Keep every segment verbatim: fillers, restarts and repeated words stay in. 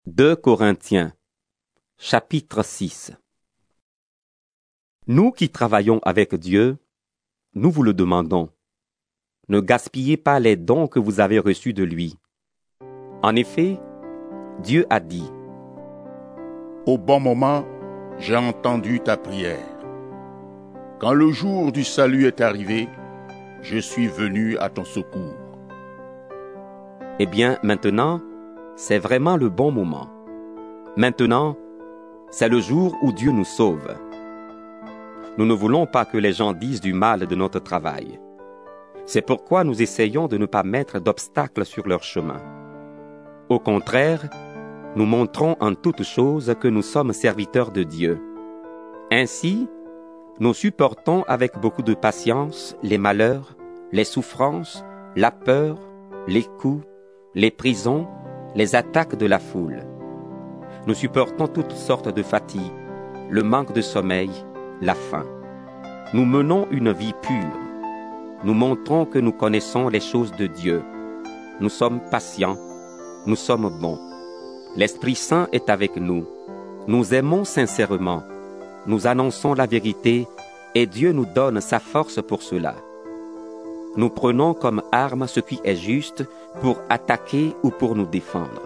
deux Corinthiens, chapitre six. Nous qui travaillons avec Dieu, nous vous le demandons. Ne gaspillez pas les dons que vous avez reçus de lui. En effet, Dieu a dit: Au bon moment, j'ai entendu ta prière. Quand le jour du salut est arrivé, je suis venu à ton secours. Eh bien, maintenant, c'est vraiment le bon moment. Maintenant, c'est le jour où Dieu nous sauve. Nous ne voulons pas que les gens disent du mal de notre travail. C'est pourquoi nous essayons de ne pas mettre d'obstacles sur leur chemin. Au contraire, nous montrons en toutes choses que nous sommes serviteurs de Dieu. Ainsi, nous supportons avec beaucoup de patience les malheurs, les souffrances, la peur, les coups, les prisons, les attaques de la foule. Nous supportons toutes sortes de fatigues, le manque de sommeil, la faim. Nous menons une vie pure. Nous montrons que nous connaissons les choses de Dieu. Nous sommes patients, nous sommes bons. L'Esprit Saint est avec nous. Nous aimons sincèrement. Nous annonçons la vérité et Dieu nous donne sa force pour cela. Nous prenons comme arme ce qui est juste pour attaquer ou pour nous défendre.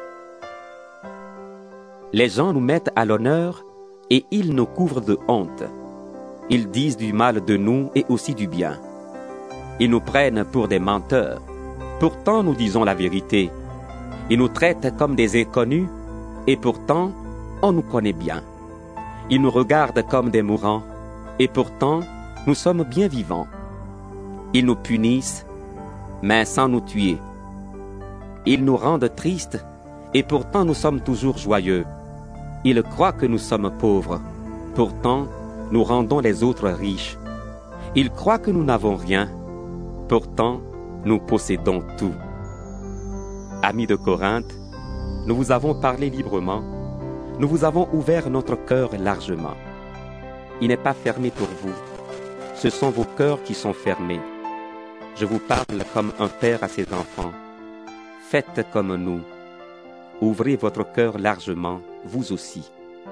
Les gens nous mettent à l'honneur et ils nous couvrent de honte. Ils disent du mal de nous et aussi du bien. Ils nous prennent pour des menteurs. Pourtant, nous disons la vérité. Ils nous traitent comme des inconnus et pourtant, on nous connaît bien. Ils nous regardent comme des mourants et pourtant, nous sommes bien vivants. Ils nous punissent, mais sans nous tuer. Ils nous rendent tristes et pourtant nous sommes toujours joyeux. Ils croient que nous sommes pauvres. Pourtant, nous rendons les autres riches. Ils croient que nous n'avons rien. Pourtant, nous possédons tout. Amis de Corinthe, nous vous avons parlé librement. Nous vous avons ouvert notre cœur largement. Il n'est pas fermé pour vous. Ce sont vos cœurs qui sont fermés. Je vous parle comme un père à ses enfants. Faites comme nous. Ouvrez votre cœur largement, vous aussi.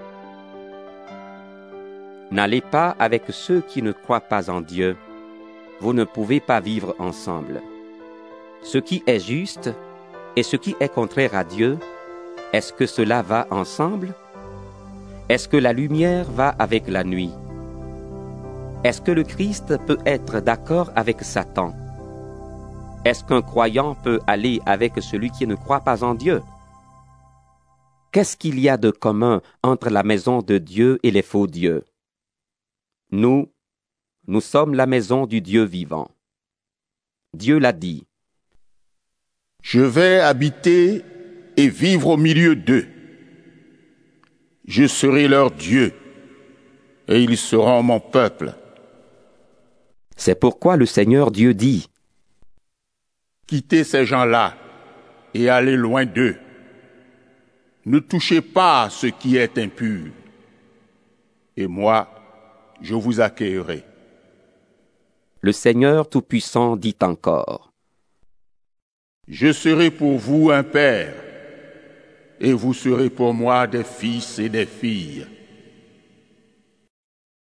N'allez pas avec ceux qui ne croient pas en Dieu. Vous ne pouvez pas vivre ensemble. Ce qui est juste et ce qui est contraire à Dieu, est-ce que cela va ensemble? Est-ce que la lumière va avec la nuit? Est-ce que le Christ peut être d'accord avec Satan? Est-ce qu'un croyant peut aller avec celui qui ne croit pas en Dieu? Qu'est-ce qu'il y a de commun entre la maison de Dieu et les faux dieux? Nous, nous sommes la maison du Dieu vivant. Dieu l'a dit: Je vais habiter et vivre au milieu d'eux. Je serai leur Dieu, et ils seront mon peuple. C'est pourquoi le Seigneur Dieu dit: Quittez ces gens-là et allez loin d'eux. Ne touchez pas ce qui est impur. Et moi, je vous accueillerai. Le Seigneur Tout-Puissant dit encore: Je serai pour vous un père, et vous serez pour moi des fils et des filles.